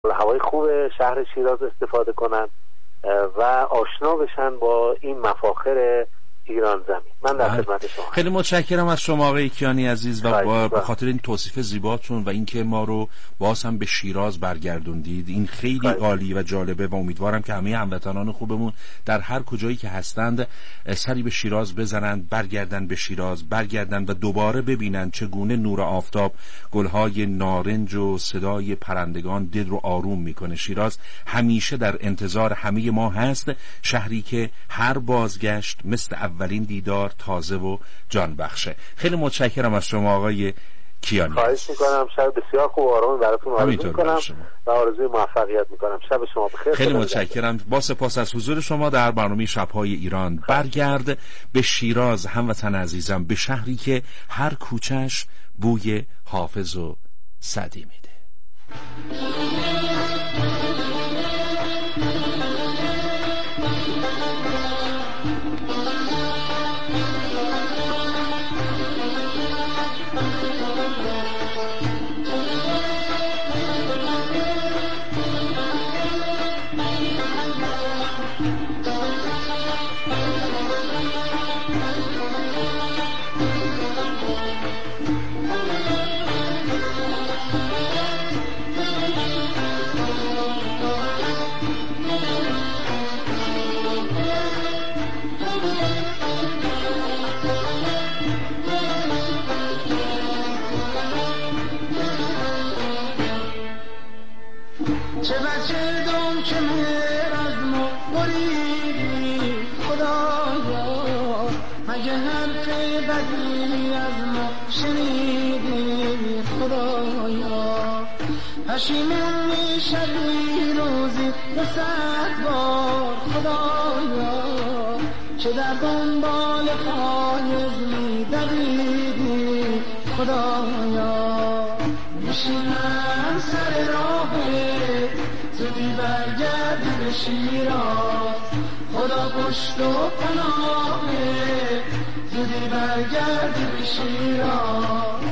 هوای خوب شهر شیراز استفاده کنن و آشنا بشن با این مفاخر ایران زمین. من در خدمت شما. خیلی متشکرم از شما آقای کیانی عزیز و به خاطر این توصیف زیباتون و اینکه ما رو باز هم به شیراز برگردوندید. این خیلی عالی و جالبه و امیدوارم که همه هموطنان خوبمون در هر کجایی که هستند سری به شیراز بزنند، برگردن به شیراز، برگردن و دوباره ببینن چگونه نور آفتاب گلهای نارنج و صدای پرندگان دل رو آروم میکنه. شیراز همیشه در انتظار همه ما هست، شهری که هر بازگشت مثل اولین دیدار تازه و جان بخشه. خیلی متشکرم از شما آقای کیانی. خواهش میکنم. شب بسیار خوب و آرامی براتون آرزو میکنم و آرزوی موفقیت میکنم. شب شما بخیر. خیلی متشکرم. با سپاس از حضور شما در برنامه شب‌های ایران. برگرد به شیراز هموطن عزیزم، به شهری که هر کوچه‌اش بوی حافظ و سعدی میده. چه بچه دم که مهر از ما بریدی خدایا، مگه حرف بدی از ما شنیدی خدایا. پشیمون میشوی روزی 200 بار خدایا، که در دنبال فایز میدویدی خدایا. میشینم سر راه زودی برگردی به شیراز، خدا پشت و پناه زودی برگردی به شیراز.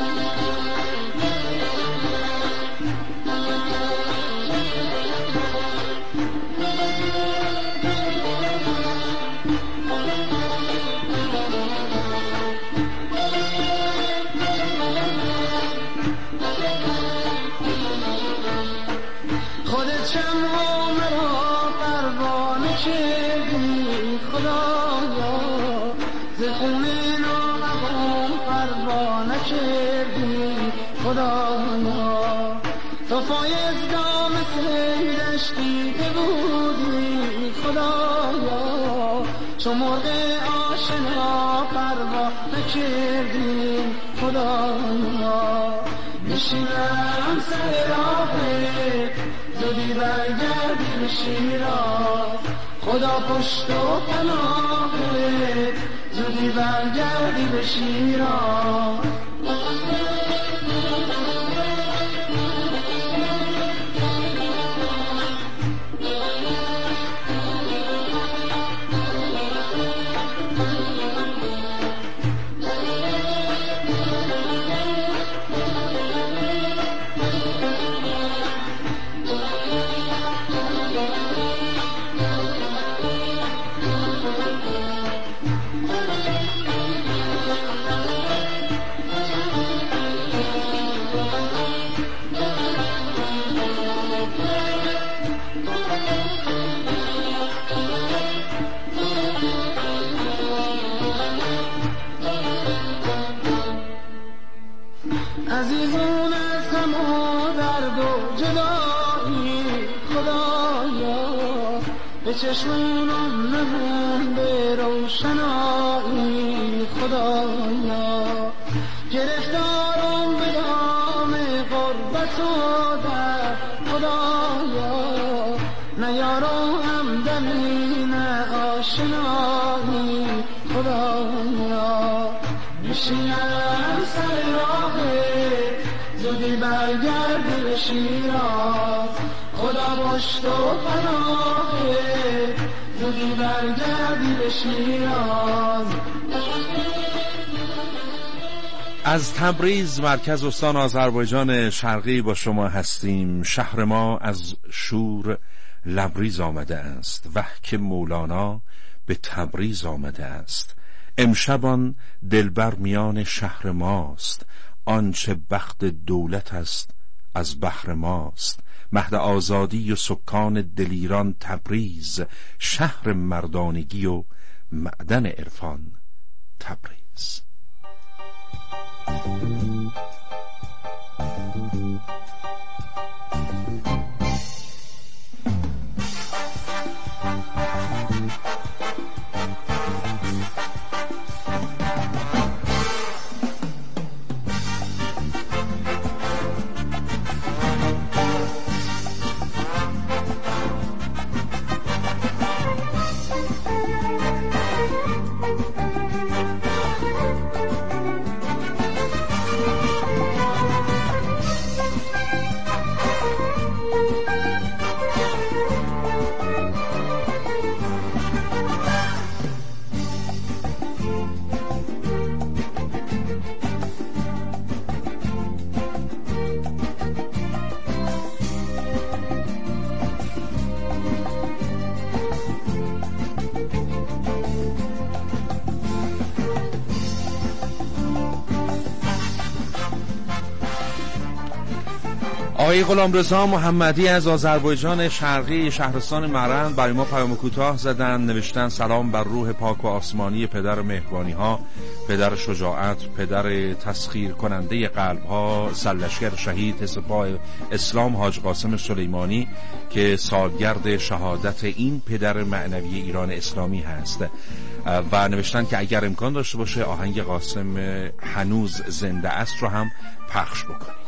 خدایا تو فایزگاه مثل دشتی که بودی خدایا، چو مرغ آشنا پروا نکردی خدایا. میشینم سر راه زودی برگردی به شیراز، خدا پشت و پناه زودی برگردی به شیراز. عزیزون از غم و درد و جدایی خدایا، به چشمونم نمون به روشنایی خدایا. گرفتارم به دام غربت و در خدایا، نه یارو همدمی نه آشنایی خدایا. میشینم سر راه زودی برگردی به شیراز، خدا پشت و پناه زودی برگردی به شیراز. از تبریز مرکز استان آذربایجان شرقی با شما هستیم. شهر ما از شور لبریز آمده است، وه که مولانا به تبریز آمده است. امشبان دلبر میان شهر ماست، آنچه بخت دولت است از بحر ماست. مهد آزادی و سکان دلیران تبریز، شهر مردانگی و معدن عرفان تبریز. آقای غلامرضا محمدی از آذربایجان شرقی شهرستان مرند برای ما پیام کوتاه زدن، نوشتن سلام بر روح پاک و آسمانی پدر مهربانی ها، پدر شجاعت، پدر تسخیر کننده قلب ها، سرلشکر شهید سپاه اسلام حاج قاسم سلیمانی که سالگرد شهادت این پدر معنوی ایران اسلامی هست. و نوشتن که اگر امکان داشته باشه آهنگ قاسم هنوز زنده است رو هم پخش بکنید.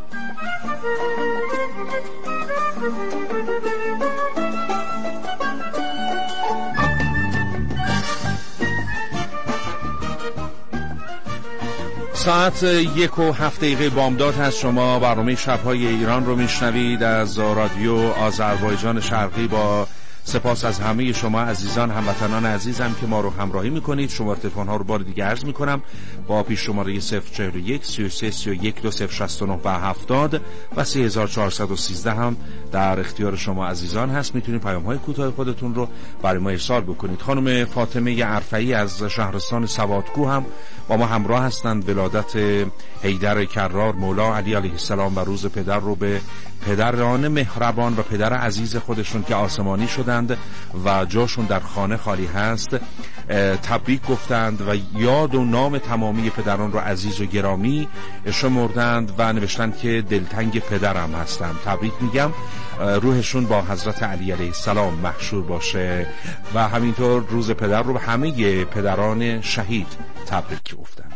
ساعت 1:07 بامداد هست. شما برنامه شب‌های ایران رو میشنوید از رادیو آذربایجان شرقی. با سپاس از همه شما عزیزان هموطنان عزیزم که ما رو همراهی میکنید. شماره تلفن ها رو بار دیگه عرض میکنم با پیش شماره 041 33 31 2069 و 70 و 3413 هم در اختیار شما عزیزان هست. میتونید پیام های کوتاه خودتون رو برای ما ارسال بکنید. خانم فاطمه عرفئی از شهرستان سوادکو هم با ما همراه هستند. ولادت حیدر کرار مولا علی علیه السلام و روز پدر رو به پدران مهربان و پدر عزیز خودشون که آسمانی شدند و جاشون در خانه خالی هست تبریک گفتند و یاد و نام تمامی پدران رو عزیز و گرامی شمردند و نوشتند که دلتنگ پدرم هستم. تبریک میگم، روحشون با حضرت علی علیه السلام محشور باشه و همینطور روز پدر رو به همه پدران شهید تبریک گفتند.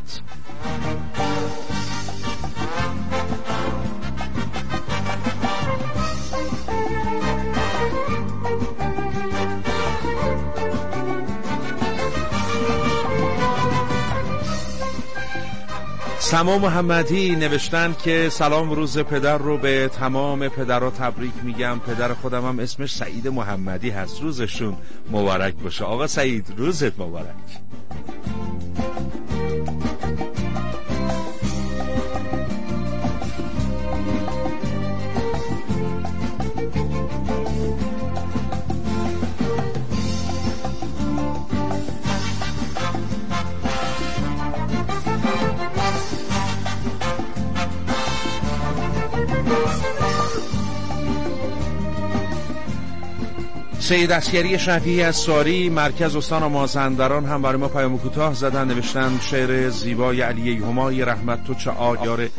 سما محمدی نوشتن که سلام روز پدر رو به تمام پدرها تبریک میگم. پدر خودم هم اسمش سعید محمدی هست. روزشون مبارک باشه. آقا سعید روزت مبارک. سید عسکری شفیعی از ساری مرکز استان مازندران هم برای ما پیام کوتاه زدن. نوشتن شعر زیبای علی همای رحمت تو چه آیاره.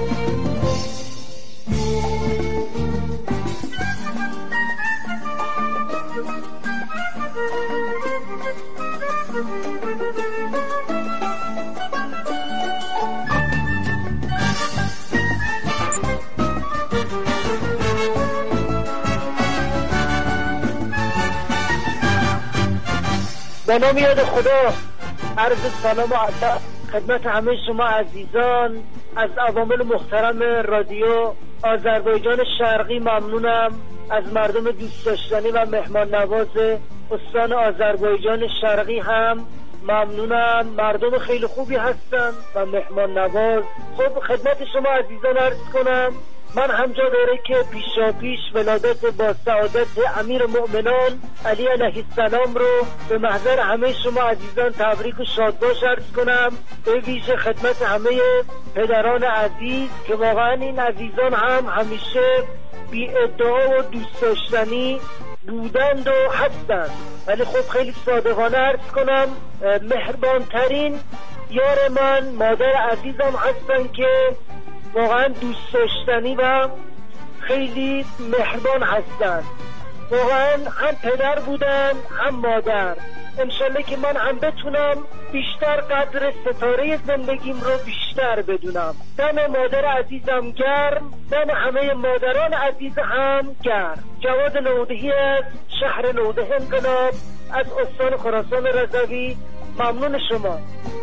به نام یاد خدا عرض سلام و ادب خدمت همه شما عزیزان از عوامل محترم رادیو آذربایجان شرقی. ممنونم از مردم دوست داشتنی و مهمان نواز استان آذربایجان شرقی هم ممنونم. مردم خیلی خوبی هستن و مهمان نواز. خب خدمت شما عزیزان عرض کنم من همجا داره که پیش ولادت با سعادت امیر مؤمنان علی علیه السلام رو به محضر همه شما عزیزان تبریک و شادباش عرض کنم، به ویژه خدمت همه پدران عزیز که واقعا این عزیزان هم همیشه بی ادعا و دوست داشتنی بودند و هستند، ولی خب خیلی صادقانه عرض کنم مهربانترین یار من مادر عزیزم هستن که واقعا دوست داشتنی و خیلی مهربان هستن. واقعا هم پدر بودن هم مادر. انشالله که من هم بتونم بیشتر قدر ستاره زندگیم رو بیشتر بدونم. دم مادر عزیزم گرم، دم همه مادران عزیز هم گرم. جواد نودهی از شهر نوده انقلاب از استان خراسان رضوی. ممنون شما.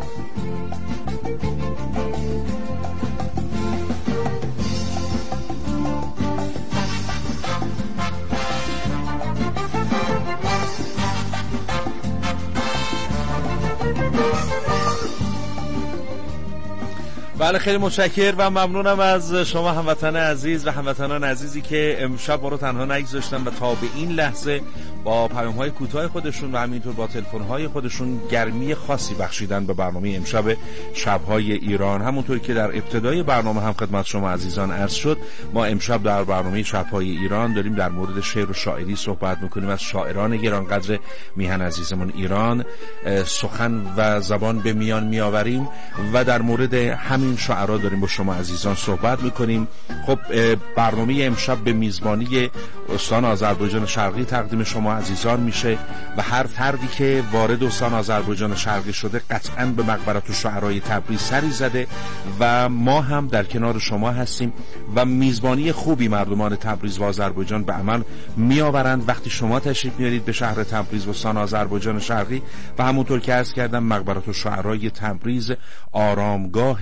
بله خیلی متشکرم و ممنونم از شما هموطن عزیز و هموطنان عزیزی که امشب ما رو تنها نگذاشتن و تا به این لحظه با پیام‌های کوتاه خودشون و همینطور با تلفن‌های خودشون گرمی خاصی بخشیدن به برنامه امشب شب‌های ایران. همونطور که در ابتدای برنامه هم خدمت شما عزیزان عرض شد، ما امشب در برنامه شب‌های ایران داریم در مورد شعر و شاعری صحبت می‌کنیم. از شاعران گرانقدر میهن عزیزمون ایران سخن و زبان به میان میآوریم و در مورد همین شاعرها داریم با شما عزیزان صحبت می‌کنیم. خب برنامه امشب به میزبانی استان آذربایجان شرقی تقدیم شما عزیزان میشه و هر فردی که وارد استان آذربایجان شرقی شده قطعاً به مقبره الشعرای تبریز سری زده و ما هم در کنار شما هستیم و میزبانی خوبی مردمان تبریز و آذربایجان به عمل میآورند وقتی شما تشریف میارید به شهر تبریز و استان آذربایجان شرقی. و همونطور که عرض کردم مقبره الشعرای تبریز آرامگاه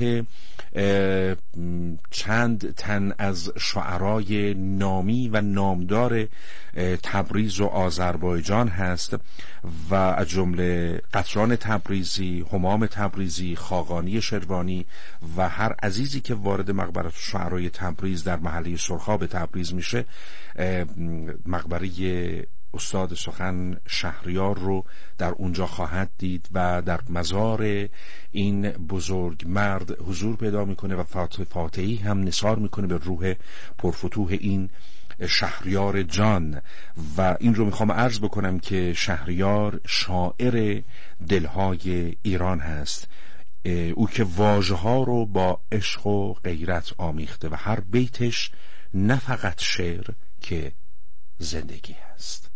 چند تن از شعرای نامی و نامدار تبریز و آذربایجان هست و از جمله قطران تبریزی، همام تبریزی، خاقانی شروانی و هر عزیزی که وارد مقبره الشعرای تبریز در محله سرخاب تبریز میشه مقبره استاد سخن شهریار رو در اونجا خواهد دید و در مزار این بزرگ مرد حضور پیدا میکنه و فاتحی هم نثار میکنه به روح پرفتوح این شهریار جان. و این رو میخوام عرض بکنم که شهریار شاعر دلهای ایران هست، او که واژه ها رو با عشق و غیرت آمیخته و هر بیتش نه فقط شعر که زندگی هست.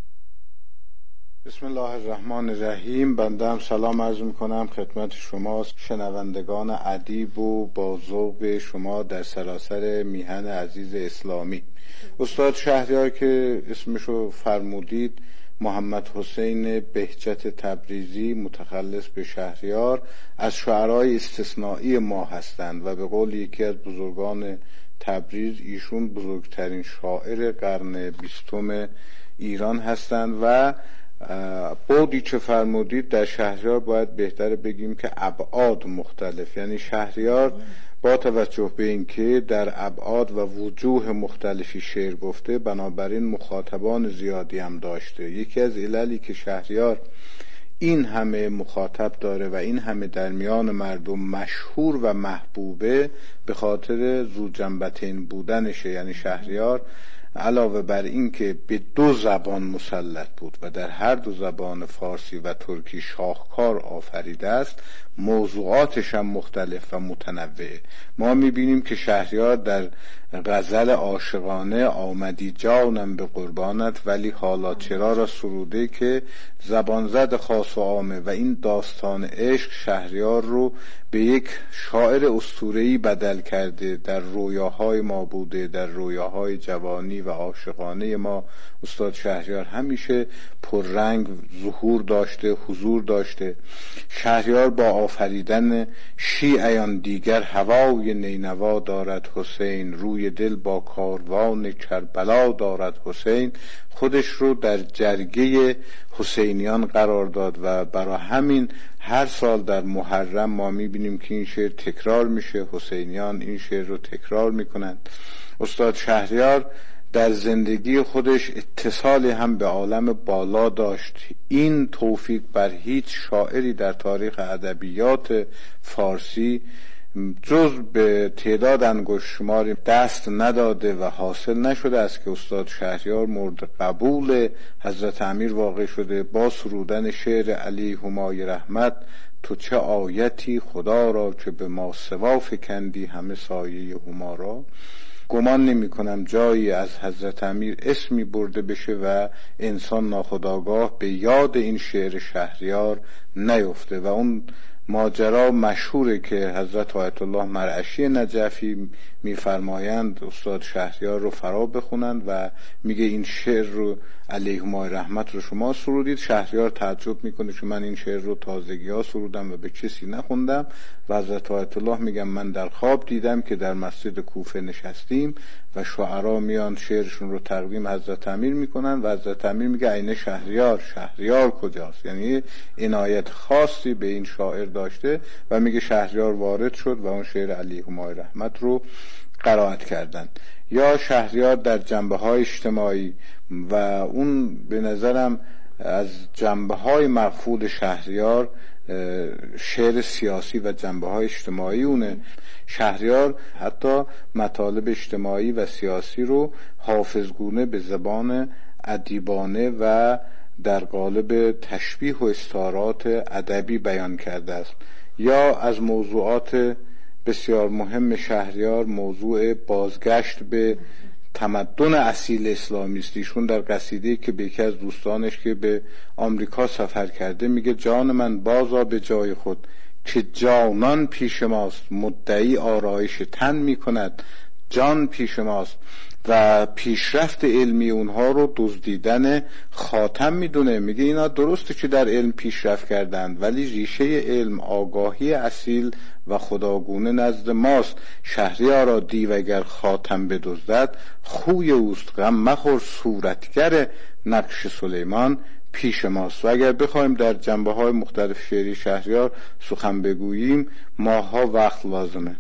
بسم الله الرحمن الرحیم. بنده هم سلام عرض میکنم خدمت شما شنوندگان ادیب و با ذوق شما در سراسر میهن عزیز اسلامی. استاد شهریار که اسمشو فرمودید، محمد حسین بهجت تبریزی متخلص به شهریار، از شعرای استثنایی ما هستند و به قول یکی از بزرگان تبریز ایشون بزرگترین شاعر قرن 20 ایران هستند. و بعدی که فرمودید در شهریار باید بهتر بگیم که ابعاد مختلف، یعنی شهریار با توجه به اینکه در ابعاد و وجوه مختلفی شعر گفته بنابراین مخاطبان زیادی هم داشته. یکی از عللی که شهریار این همه مخاطب داره و این همه در میان مردم مشهور و محبوبه به خاطر ذو جنبتین بودنشه. یعنی شهریار علاوه بر این که به 2 زبان مسلط بود و در هر 2 زبان فارسی و ترکی شاهکار آفریده است، موضوعاتش هم مختلف و متنوعه. ما میبینیم که شهریار در غزل عاشقانه آمدی جانم به قربانت ولی حالا چرا را سروده که زبان زد خاص و عامه و این داستان عشق شهریار رو به یک شاعر اسطوره‌ای بدل کرده. در رویاهای ما بوده، در رویاهای جوانی و عاشقانه ما استاد شهریار همیشه پررنگ ظهور داشته، حضور داشته. شهریار با آفریدن شیعیان دیگر هوای نینوا دارد حسین، روی روی دل با کاروان کربلا دارد حسین، خودش رو در جرگه حسینیان قرار داد و برای همین هر سال در محرم ما میبینیم که این شعر تکرار میشه، حسینیان این شعر رو تکرار میکنند. استاد شهریار در زندگی خودش اتصالی هم به عالم بالا داشت. این توفیق بر هیچ شاعری در تاریخ ادبیات فارسی جز به تعداد انگشتشماری دست نداده و حاصل نشده است که استاد شهریار مورد قبول حضرت امیر واقع شده با سرودن شعر علی همای رحمت: تو چه آیتی خدا را که به ما سوا فکندی همه سایه هما را. گمان نمی کنم جایی از حضرت امیر اسمی برده بشه و انسان ناخودآگاه به یاد این شعر شهریار نیفته و اون ماجرا مشهوره که حضرت آیت الله مرعشی نجفی میفرمایند استاد شهریار رو فرا بخونند و میگه این شعر رو علیهما رحمت رو شما سرودید. شهریار تعجب میکنه که من این شعر رو تازگی ها سرودم و به کسی نخوندم و حضرت آیت الله میگم من در خواب دیدم که در مسجد کوفه نشستیم و شعرا میان شعرشون رو تقدیم حضرت امیر میکنن و حضرت امیر میگه عین شهریار، شهریار کجاست؟ یعنی عنایت خاصی به این شاعر داشته و میگه شهریار وارد شد و اون شعر علیهما رحمت رو قرائت کردن. یا شهریار در جنبه‌های اجتماعی و اون به نظرم از جنبه‌های مقفول شهریار شعر سیاسی و جنبه‌های اجتماعی اونه. شهریار حتی مطالب اجتماعی و سیاسی رو حافظگونه به زبان ادیبانه و در قالب تشبیه و استعارات ادبی بیان کرده است. یا از موضوعات بسیار مهم شهریار موضوع بازگشت به تمدن اصیل اسلامی است. ایشون در قصیده‌ای که به یکی از دوستانش که به آمریکا سفر کرده میگه جان من بازا به جای خود که جانان پیش ماست، مدعی آرایش تن میکند جان پیش ماست و پیشرفت علمی اونها رو دزدیدن خاتم میدونه. میگه اینا درسته که در علم پیشرفت کردند ولی ریشه علم آگاهی اصیل و خداگونه نزد ماست. شهریارا دیو اگر خاتم بدزدد خوی اوست، غم مخور صورتگر نقش سلیمان پیش ماست. و اگر بخوایم در جنبه‌های مختلف شعری شهریار سخن بگوییم ماها وقت لازمه.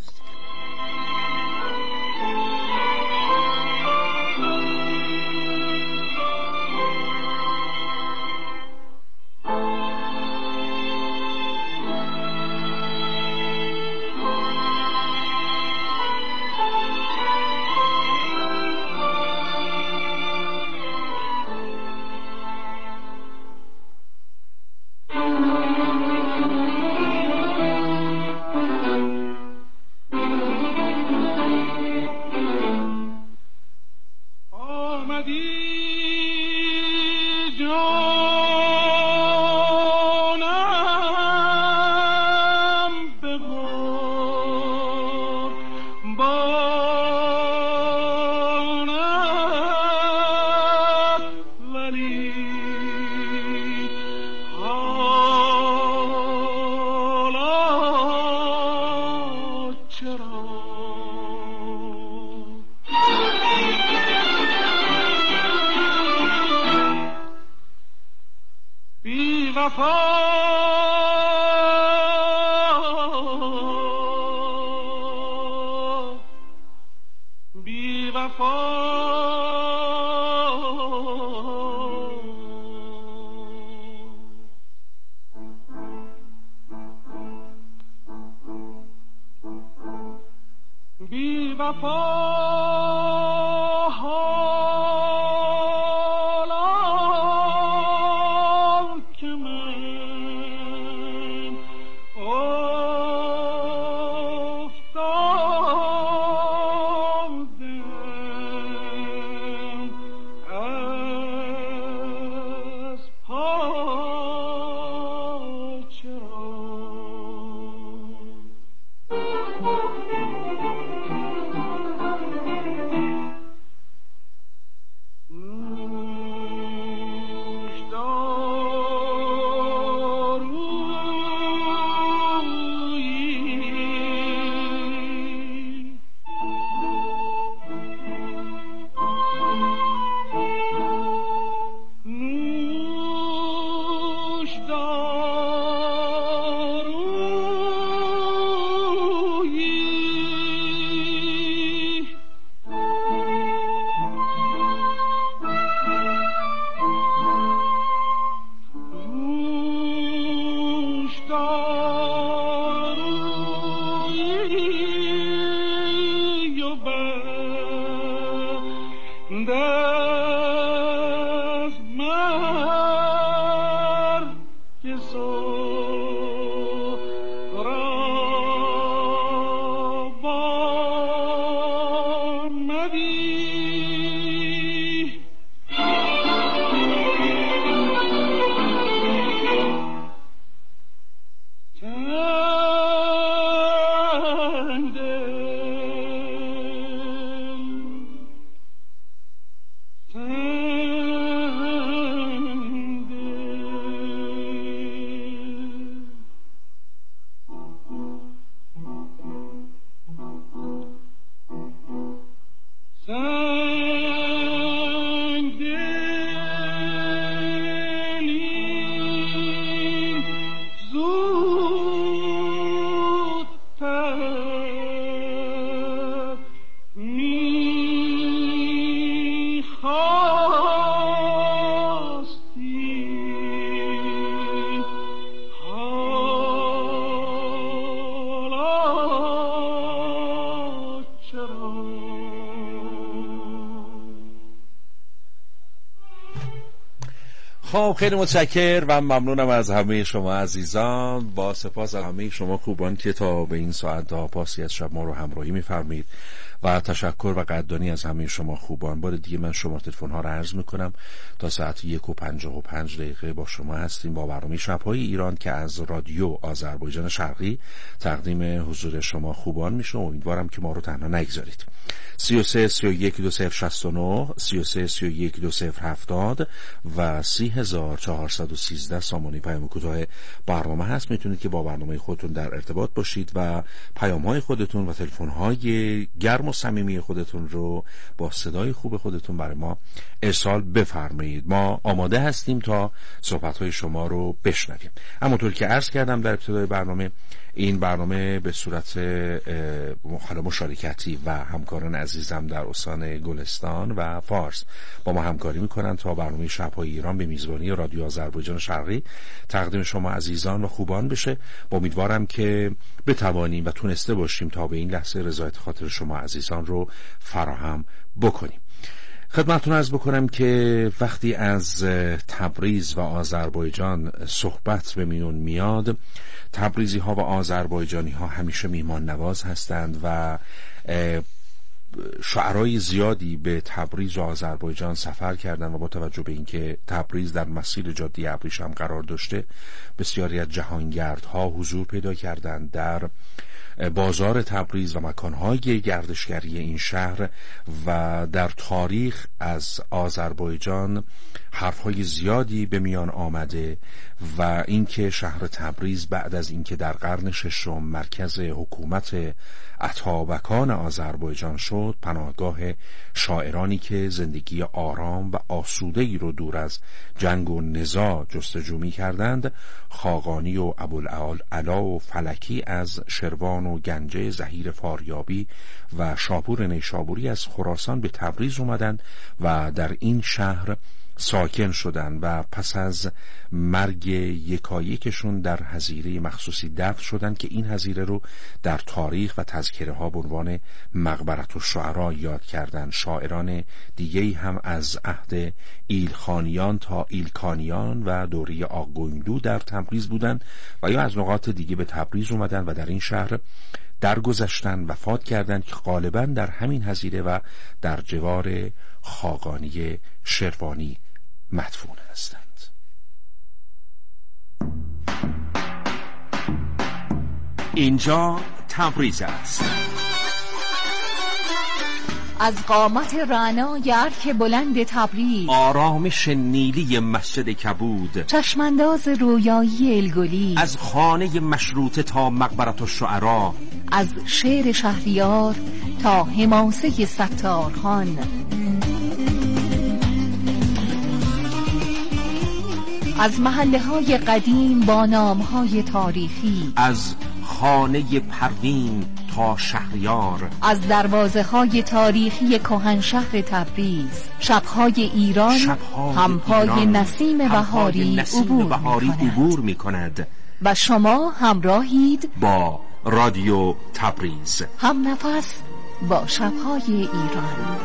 خب خیلی متشکر و ممنونم از همه شما عزیزان. با سپاس از همه شما خوبان که تا به این ساعت تا پاسی از شب ما رو همراهی می‌فرمایید و تشکر و قدردانی از همه شما خوبان. بار دیگه من شما تلفن ها رو عرض میکنم تا ساعت 1:55 با شما هستیم با برنامه شب‌های ایران که از رادیو آذربایجان شرقی تقدیم حضور شما خوبان میشه. امیدوارم که ما رو تنها نگذارید. 33 31 2069 33 31 2070 و 3413 سامانه پیام کوتاه برنامه هست. میتونید که با برنامه خودتون در ارتباط باشید و پیام‌های خودتون و تلفن‌های گرم و صمیمی خودتون رو با صدای خوب خودتون برای ما ارسال بفرمایید. ما آماده هستیم تا صحبت‌های شما رو بشنویم. همونطور که عرض کردم در ابتدای برنامه، این برنامه به صورت مشارکتی و همکاران عزیزم در استان گلستان و فارس با ما همکاری میکنن تا برنامه شب‌های ایران به میزبانی رادیو آذربایجان شرقی تقدیم شما عزیزان و خوبان بشه. با امیدوارم که بتوانیم و تونسته باشیم تا به این لحظه رضایت خاطر شما عزیزان رو فراهم بکنیم. خدمتتون عرض بکنم که وقتی از تبریز و آذربایجان صحبت به میون میاد، تبریزی ها و آذربایجانی ها همیشه میهمان نواز هستند و شعرای زیادی به تبریز و آذربایجان سفر کردند و با توجه به اینکه تبریز در مسیر جاده ابریشم قرار داشته، بسیاری از جهانگردها حضور پیدا کردند در بازار تبریز و مکانهای گردشگری این شهر و در تاریخ از آذربایجان حرفهای زیادی به میان آمده و اینکه شهر تبریز بعد از اینکه در قرن ششم مرکز حکومت اتابکان آذربایجان شد، پناهگاه شاعرانی که زندگی آرام و آسوده‌ای رو دور از جنگ و نزاع جستجو می‌کردند، خاقانی و ابوالعلا و فلکی از شروان و گنجه زهیر فاریابی و شاپور نیشابوری از خراسان به تبریز اومدند و در این شهر ساکن شدند و پس از مرگ یکایکشون در حظیره مخصوصی دفن شدند که این حظیره رو در تاریخ و تذکره ها به عنوان مقبرة الشعرا یاد کردند. شاعران دیگه‌ای هم از عهد ایلخانیان تا ایلکانیان و دوره آقگویندو در تبریز بودند و یا از نقاط دیگه به تبریز اومدن و در این شهر درگذشتن، وفات کردند که غالبا در همین حظیره و در جوار خاقانی شروانی مدفون هستند. اینجا تبریز است. از قامت رعنای ارک بلند تبریز، آرامش نیلی مسجد کبود، چشمانداز رویایی الگلی، از خانه مشروطه تا مقبرة الشعرا، از شعر شهریار تا حماسه ستارخان، از محله‌های قدیم با نام‌های تاریخی، از خانه پروین تا شهریار، از دروازه‌های تاریخی کهنشهر تبریز، شب‌های ایران همپای نسیم بهاری عبور می‌کند و شما همراهید با رادیو تبریز، هم نفس با شب‌های ایران.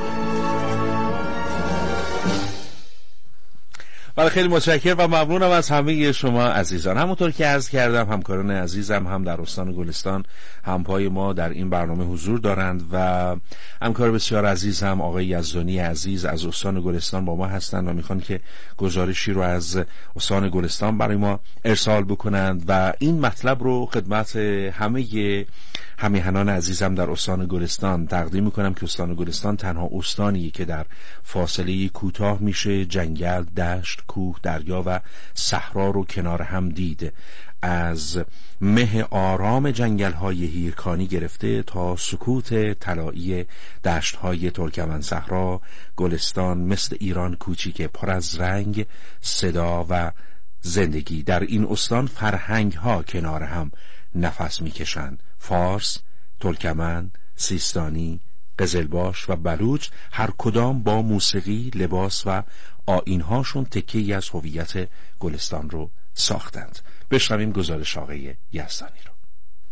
خیلی متشکرم و ممنونم از همه شما عزیزان. همونطور که عرض کردم، همکاران عزیزم هم در استان گلستان همپای ما در این برنامه حضور دارند و همکار بسیار عزیز هم آقای یزدانی عزیز از استان گلستان با ما هستند و میخوان که گزارشی رو از استان گلستان برای ما ارسال بکنند و این مطلب رو خدمت همه همیهنان عزیزم در استان گلستان تقدیم میکنم که استان گلستان تنها استانیه که در فاصله کوتاه میشه جنگل، دشت، کوه، دریا و صحرا رو کنار هم دید. از مه آرام جنگل‌های هیرکانی گرفته تا سکوت طلایی دشت‌های ترکمن صحرا، گلستان مثل ایران کوچیک پر از رنگ، صدا و زندگی. در این استان فرهنگ‌ها کنار هم نفس می‌کشند. فارس، ترکمن، سیستانی، قزلباش و بلوچ هر کدام با موسیقی، لباس و آیین‌هاشون تکه‌ای از هویت گلستان رو ساختند. بشنویم گزارش آقای یزدانی رو.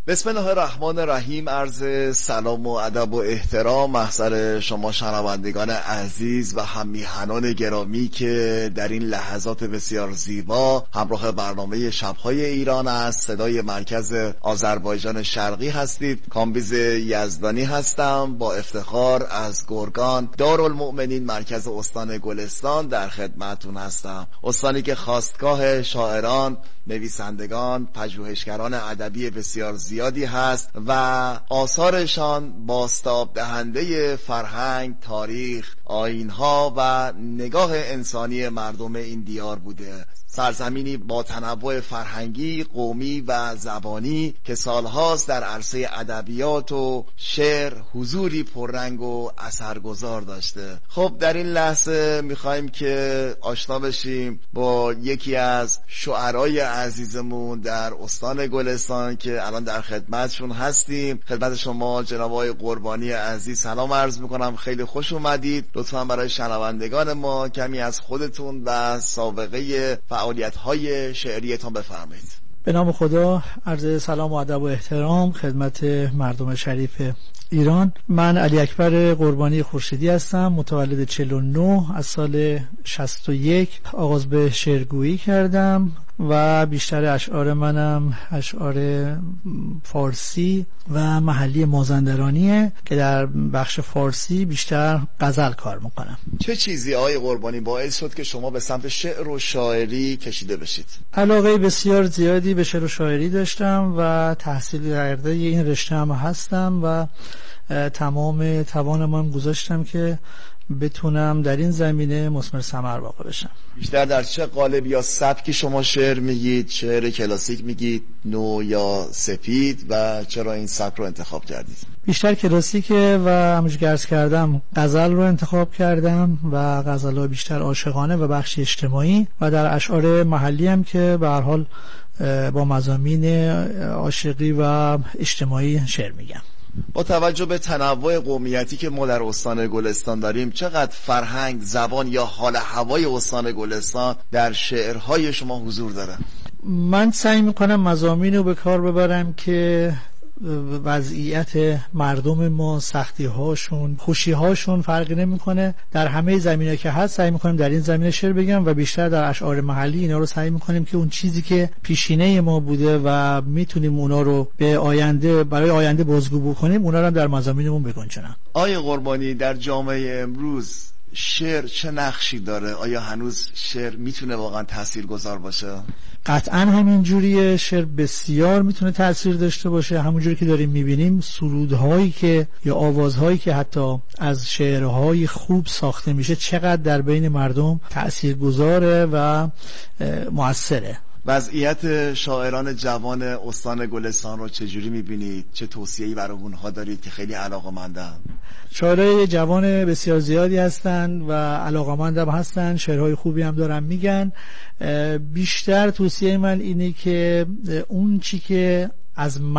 بسم الله الرحمن الرحیم. عرض سلام و ادب و احترام محضر شما شنوندگان عزیز و هممیهنان گرامی که در این لحظات بسیار زیبا همراه برنامه شب‌های ایران از صدای مرکز آذربایجان شرقی هستید. کامبیز یزدانی هستم، با افتخار از گرگان دارالمؤمنین مرکز استان گلستان در خدمتتون هستم. استانی که خاستگاه شاعران، نویسندگان، پژوهشگران ادبی بسیار زیادی هست و آثارشان بازتاب دهنده فرهنگ، تاریخ، آیین‌ها و نگاه انسانی مردم این دیار بوده. سرزمینی با تنوع فرهنگی، قومی و زبانی که سالهاست در عرصه ادبیات و شعر حضوری پررنگ و اثرگذار داشته. خب در این لحظه میخوایم که آشنا بشیم با یکی از شعرای عزیزمون در استان گلستان که الان در خدمتشون هستیم. خدمت شما جناب آقای قربانی عزیز سلام عرض میکنم، خیلی خوش اومدید. لطفا برای شنوندگان ما کمی از خودتون و سابقه فعالیت‌های شعریتان بفرمایید. به نام خدا، عرض سلام و ادب و احترام خدمت مردم شریف ایران. من علی اکبر قربانی خورشیدی هستم، متولد 49 از سال 61 آغاز به شعرگویی کردم و بیشتر اشعار منم اشعار فارسی و محلی مازندرانیه که در بخش فارسی بیشتر غزل کار میکنم. چه چیزی آقای قربانی باعث شد که شما به سمت شعر و شاعری کشیده بشید؟ علاقه بسیار زیادی به شعر و شاعری داشتم و تحصیل کرده این رشته هم هستم و تمام توانم گذاشتم که بتونم در این زمینه مثمر ثمر واقع بشم. بیشتر در چه قالب یا سبکی شما شعر میگید؟ شعر کلاسیک میگید، نو یا سپید، و چرا این سبک رو انتخاب کردید؟ بیشتر کلاسیکه و همونجوری که عرض کردم غزل رو انتخاب کردم و غزل‌ها بیشتر عاشقانه و بخشی اجتماعی و در اشعار محلی هم که به هر حال با مضامین عاشقی و اجتماعی شعر میگم. با توجه به تنوع قومیتی که ما در استان گلستان داریم، چقدر فرهنگ، زبان یا حال هوای استان گلستان در شعرهای شما حضور داره؟ من سعی میکنم مضامین رو به کار ببرم که وضعیت مردم ما، سختی هاشون، خوشی هاشون فرقی نمیکنه. در همه زمینه که هست سعی میکنیم در این زمینه شعر بگم و بیشتر در اشعار محلی اینا رو سعی میکنیم که اون چیزی که پیشینه ما بوده و میتونیم اونا رو به آینده، برای آینده بازگو بکنیم، اونا رو هم در مضامینمون بگنجونم. آیه قربانی، در جامعه امروز شعر چه نقشی داره؟ آیا هنوز شعر میتونه واقعا تاثیرگذار باشه؟ قطعا همین جوریه. شعر بسیار میتونه تاثیر داشته باشه. همونجوری که داریم میبینیم سرودهایی که یا آوازهایی که حتی از شعرهای خوب ساخته میشه چقدر در بین مردم تاثیرگذاره و مؤثره. وضعیت شاعران جوان استان گلستان رو چجوری میبینید؟ چه توصیه‌ای برای اونها دارید که خیلی علاقه‌مندن؟ شاعرای جوان بسیار زیادی هستن و علاقه‌مند هم هستن، شعرهای خوبی هم دارن میگن. بیشتر توصیه من اینه که اون چی که از